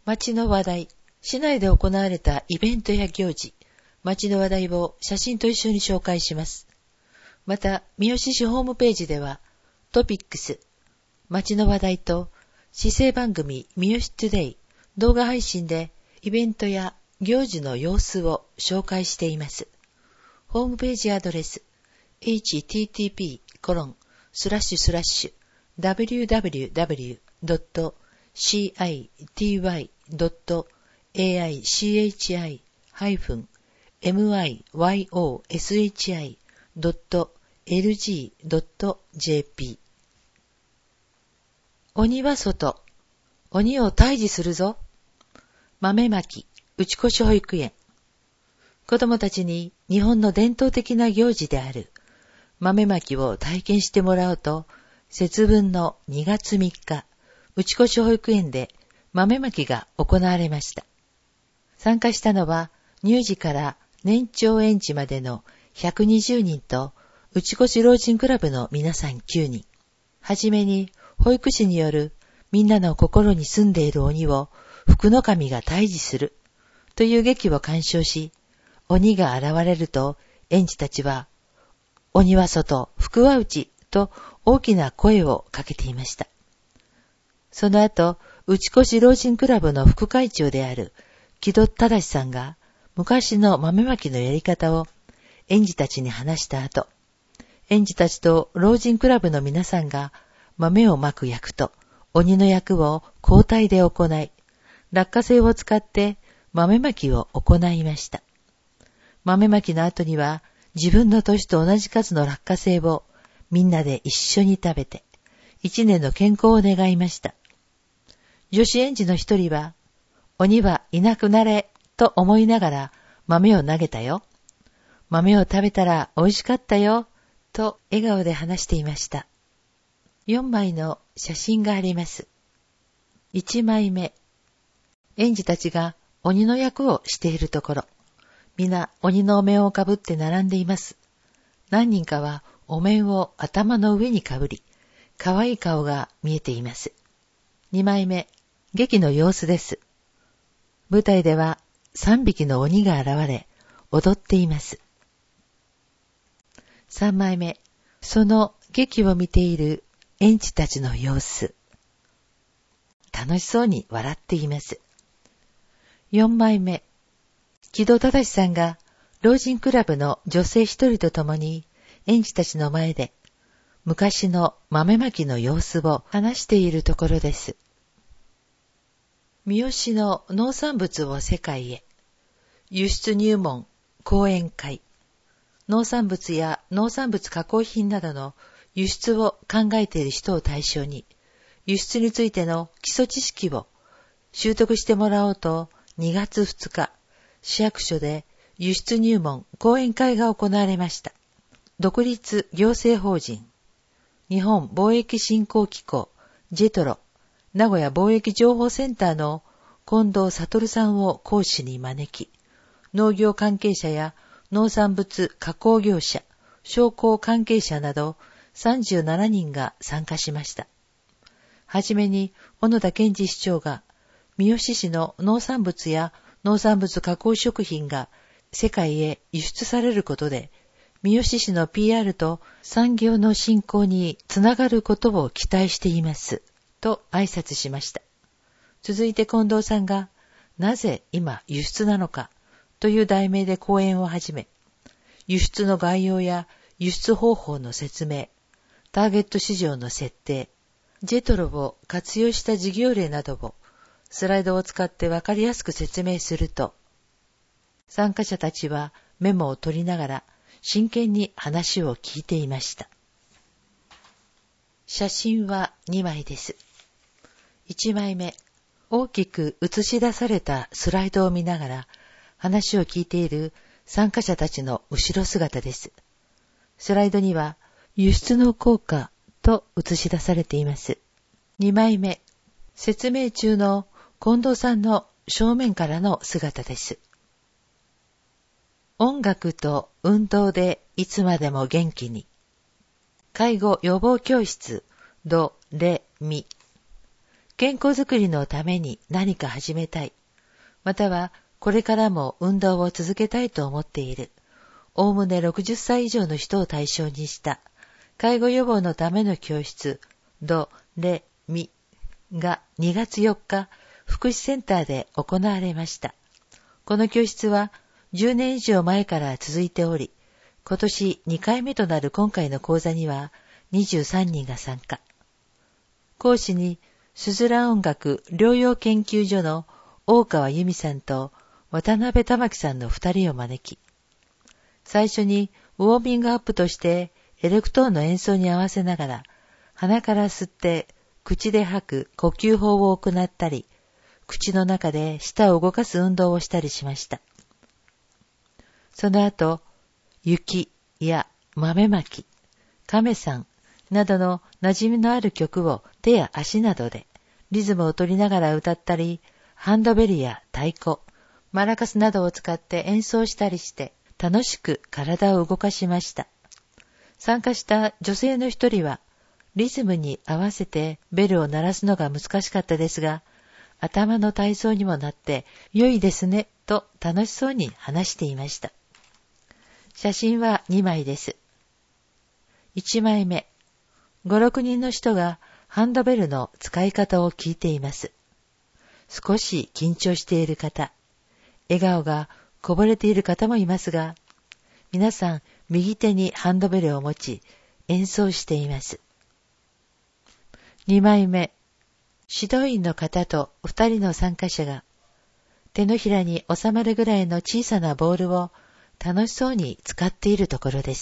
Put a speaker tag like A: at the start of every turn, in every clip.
A: 町の話題、市内で行われたイベントや行事、町の話題を写真と一緒に紹介します。また、三好市ホームページでは、トピックス、町の話題と、市政番組三好トゥデイ動画配信でイベントや行事の様子を紹介しています。ホームページアドレス、http://www.cityy.myoshi.lg.jp 鬼は外。鬼を退治するぞ。豆まき、打ち越し保育園。子供たちに日本の伝統的な行事である豆まきを体験してもらおうと、節分の2月3日、打ち越し保育園で豆まきが行われました。参加したのは乳児から年長園児までの120人と、打ち越し老人クラブの皆さん9人。はじめに保育士によるみんなの心に住んでいる鬼を福の神が退治するという劇を鑑賞し、鬼が現れると園児たちは、鬼は外、福は内と大きな声をかけていました。その後、打ち越し老人クラブの副会長である木戸忠さんが昔の豆まきのやり方を園児たちに話した後、園児たちと老人クラブの皆さんが豆をまく役と鬼の役を交代で行い、落花生を使って豆まきを行いました。豆まきの後には自分の年と同じ数の落花生をみんなで一緒に食べて、一年の健康を願いました。女子園児の一人は、鬼はいなくなれと思いながら豆を投げたよ。豆を食べたら美味しかったよと笑顔で話していました。4枚の写真があります。1枚目、園児たちが鬼の役をしているところ。皆鬼のお面をかぶって並んでいます。何人かはお面を頭の上にかぶり、可愛い顔が見えています。2枚目、劇の様子です。舞台では3匹の鬼が現れ、踊っています。3枚目、その劇を見ている園児たちの様子。楽しそうに笑っています。4枚目、木戸忠さんが老人クラブの女性一人と共に園児たちの前で昔の豆まきの様子を話しているところです。三好の農産物を世界へ。輸出入門講演会。農産物や農産物加工品などの輸出を考えている人を対象に、輸出についての基礎知識を習得してもらおうと2月2日、市役所で輸出入門講演会が行われました。独立行政法人、日本貿易振興機構、ジェトロ、名古屋貿易情報センターの近藤悟さんを講師に招き、農業関係者や農産物加工業者、商工関係者など37人が参加しました。はじめに小野田健二市長が、三好市の農産物や農産物加工食品が世界へ輸出されることで、三好市の PR と産業の振興につながることを期待しています、と挨拶しました。続いて近藤さんが、なぜ今輸出なのかという題名で講演を始め、輸出の概要や輸出方法の説明、ターゲット市場の設定、ジェトロを活用した事業例などをスライドを使ってわかりやすく説明すると、参加者たちはメモを取りながら真剣に話を聞いていました。写真は2枚です。1枚目、大きく映し出されたスライドを見ながら話を聞いている参加者たちの後ろ姿です。スライドには輸出の効果と映し出されています。2枚目、説明中の近藤さんの正面からの姿です。音楽と運動でいつまでも元気に。介護予防教室ドレミ。 健康づくりのために何か始めたい、またはこれからも運動を続けたいと思っている、おおむね60歳以上の人を対象にした介護予防のための教室、ド・レ・ミが2月4日、福祉センターで行われました。この教室は10年以上前から続いており、今年2回目となる今回の講座には23人が参加。講師にすずら音楽療養研究所の大川由美さんと渡辺玉樹さんの2人を招き、最初にウォーミングアップとしてエレクトーンの演奏に合わせながら、鼻から吸って口で吐く呼吸法を行ったり、口の中で舌を動かす運動をしたりしました。その後、雪や豆まき、亀さんなどの馴染みのある曲を手や足などでリズムを取りながら歌ったり、ハンドベルや太鼓、マラカスなどを使って演奏したりして楽しく体を動かしました。参加した女性の一人はリズムに合わせてベルを鳴らすのが難しかったですが、頭の体操にもなって良いですねと楽しそうに話していました。写真は2枚です。1枚目、5、6人の人がハンドベルの使い方を聞いています。少し緊張している方、笑顔がこぼれている方もいますが、皆さん右手にハンドベルを持ち演奏しています。2枚目、指導員の方と2人の参加者が手のひらに収まるぐらいの小さなボールを楽しそうに使っているところです。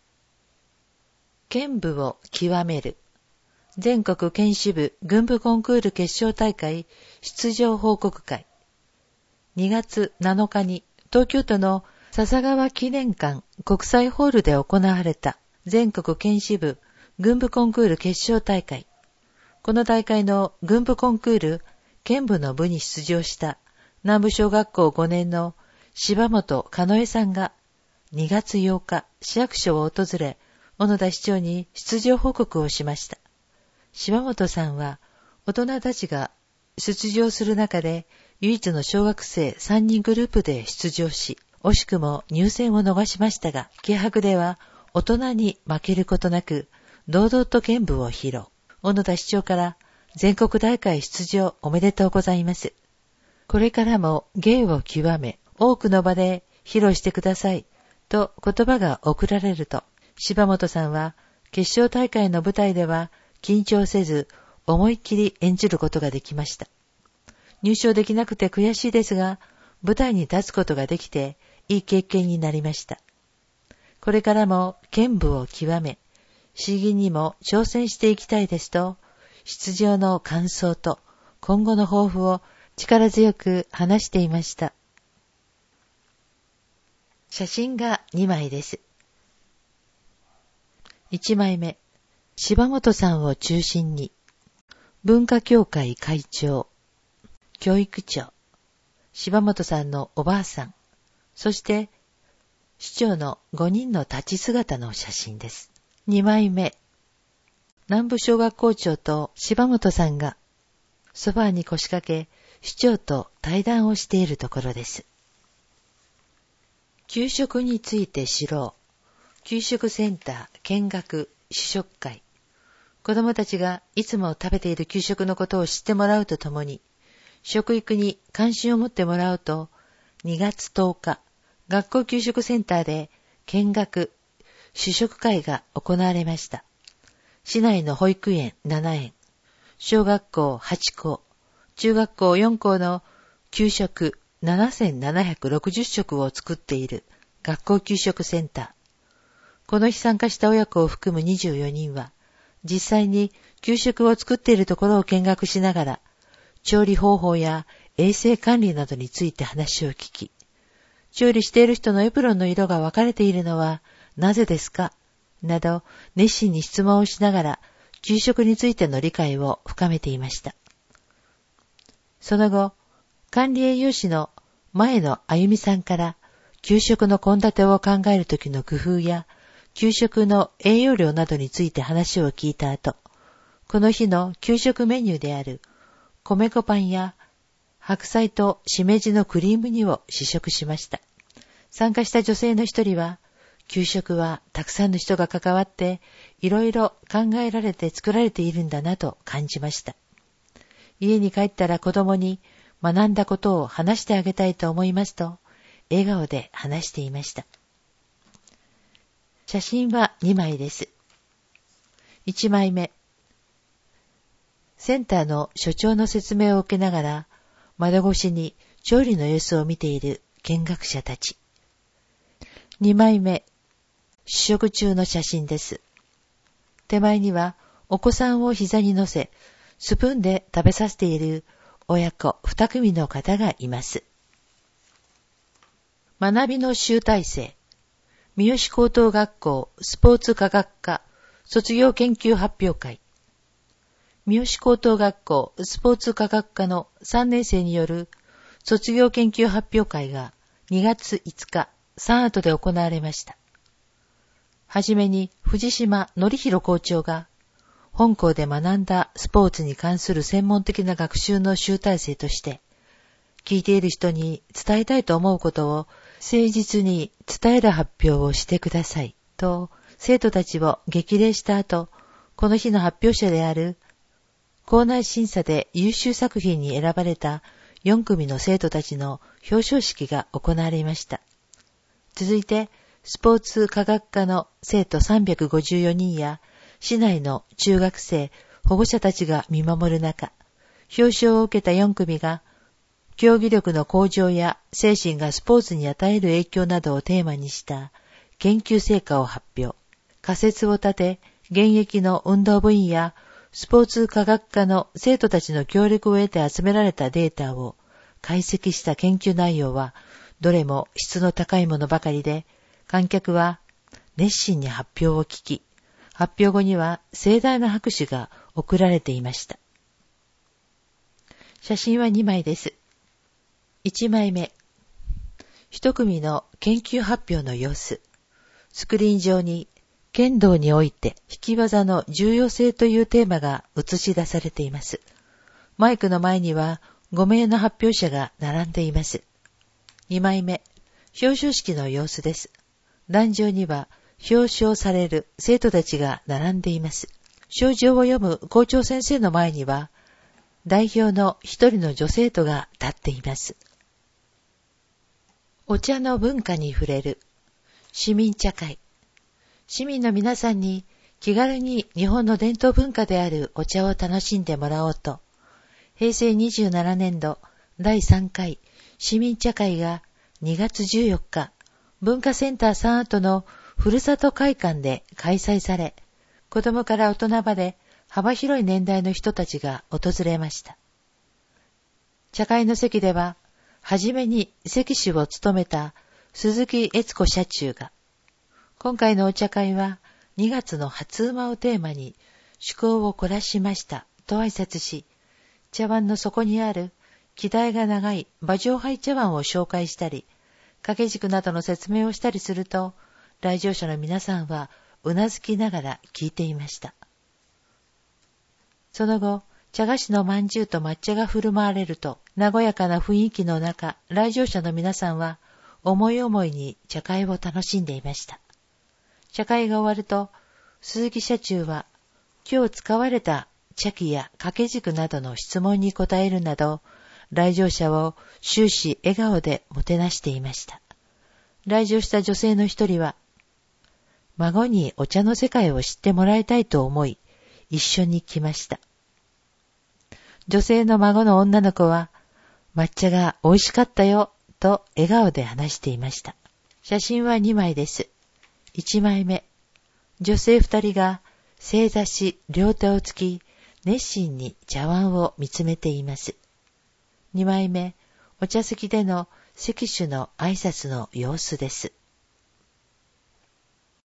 A: 剣舞を極める全国剣士部軍部コンクール決勝大会出場報告会。2月7日に東京都の笹川記念館国際ホールで行われた全国剣士部軍部コンクール決勝大会。この大会の軍部コンクール剣舞の部に出場した南部小学校5年の柴本かのえさんが2月8日市役所を訪れ、小野田市長に出場報告をしました。柴本さんは大人たちが出場する中で唯一の小学生3人グループで出場し、惜しくも入選を逃しましたが、気迫では大人に負けることなく堂々と剣舞を披露。小野田市長から全国大会出場おめでとうございます。これからも芸を極め、多くの場で披露してくださいと言葉が送られると、柴本さんは決勝大会の舞台では緊張せず思いっきり演じることができました。入賞できなくて悔しいですが、舞台に立つことができていい経験になりました。これからも剣舞を極め、詩吟にも挑戦していきたいですと、出場の感想と今後の抱負を力強く話していました。写真が2枚です。1枚目、柴本さんを中心に、文化協会会長、教育長、柴本さんのおばあさん、そして市長の5人の立ち姿の写真です。2枚目、南部小学校長と柴本さんがソファーに腰掛け、市長と対談をしているところです。給食について知ろう。給食センター見学試食会。子どもたちがいつも食べている給食のことを知ってもらうとともに、食育に関心を持ってもらうと、2月10日、学校給食センターで見学試食会が行われました。市内の保育園7園、小学校8校、中学校4校の給食7760食を作っている学校給食センター。この日参加した親子を含む24人は、実際に給食を作っているところを見学しながら、調理方法や衛生管理などについて話を聞き、調理している人のエプロンの色が分かれているのはなぜですかなど熱心に質問をしながら、給食についての理解を深めていました。その後、管理栄養士の前野あゆみさんから給食の献立を考えるときの工夫や給食の栄養量などについて話を聞いた後、この日の給食メニューである米粉パンや白菜としめじのクリーム煮を試食しました。参加した女性の一人は、給食はたくさんの人が関わっていろいろ考えられて作られているんだなと感じました。家に帰ったら子供に学んだことを話してあげたいと思いますと、笑顔で話していました。写真は2枚です。1枚目。センターの所長の説明を受けながら、窓越しに調理の様子を見ている見学者たち。2枚目。試食中の写真です。手前にはお子さんを膝に乗せ、スプーンで食べさせている親子2組の方がいます。学びの集大成。三好高等学校スポーツ科学科卒業研究発表会。三好高等学校スポーツ科学科の3年生による卒業研究発表会が2月5日、3アートで行われました。はじめに藤島則弘校長が、本校で学んだスポーツに関する専門的な学習の集大成として、聞いている人に伝えたいと思うことを誠実に伝える発表をしてくださいと、生徒たちを激励した後、この日の発表者である、校内審査で優秀作品に選ばれた4組の生徒たちの表彰式が行われました。続いて、スポーツ科学科の生徒354人や、市内の中学生、保護者たちが見守る中、表彰を受けた4組が、競技力の向上や精神がスポーツに与える影響などをテーマにした研究成果を発表。仮説を立て、現役の運動部員やスポーツ科学科の生徒たちの協力を得て集められたデータを解析した研究内容は、どれも質の高いものばかりで、観客は熱心に発表を聞き、発表後には盛大な拍手が送られていました。写真は2枚です。1枚目。一組の研究発表の様子。スクリーン上に剣道において引き技の重要性というテーマが映し出されています。マイクの前には5名の発表者が並んでいます。2枚目。表彰式の様子です。壇上には表彰される生徒たちが並んでいます。賞状を読む校長先生の前には代表の一人の女生徒が立っています。お茶の文化に触れる市民茶会。市民の皆さんに気軽に日本の伝統文化であるお茶を楽しんでもらおうと、平成27年度第3回市民茶会が2月14日、文化センター3アートのふるさと会館で開催され、子供から大人まで幅広い年代の人たちが訪れました。茶会の席では、はじめに席主を務めた鈴木悦子社中が、今回のお茶会は2月の初馬をテーマに趣向を凝らしましたと挨拶し、茶碗の底にある季題が長い馬上杯茶碗を紹介したり、掛け軸などの説明をしたりすると、来場者の皆さんはうなずきながら聞いていました。その後、茶菓子のまんじゅうと抹茶が振る舞われると、和やかな雰囲気の中、来場者の皆さんは思い思いに茶会を楽しんでいました。茶会が終わると、鈴木社中は今日使われた茶器や掛け軸などの質問に答えるなど、来場者を終始笑顔でもてなしていました。来場した女性の一人は、孫にお茶の世界を知ってもらいたいと思い、一緒に来ました。女性の孫の女の子は、抹茶が美味しかったよ、と笑顔で話していました。写真は2枚です。1枚目。女性2人が正座し両手をつき、熱心に茶碗を見つめています。2枚目。お茶席での席主の挨拶の様子です。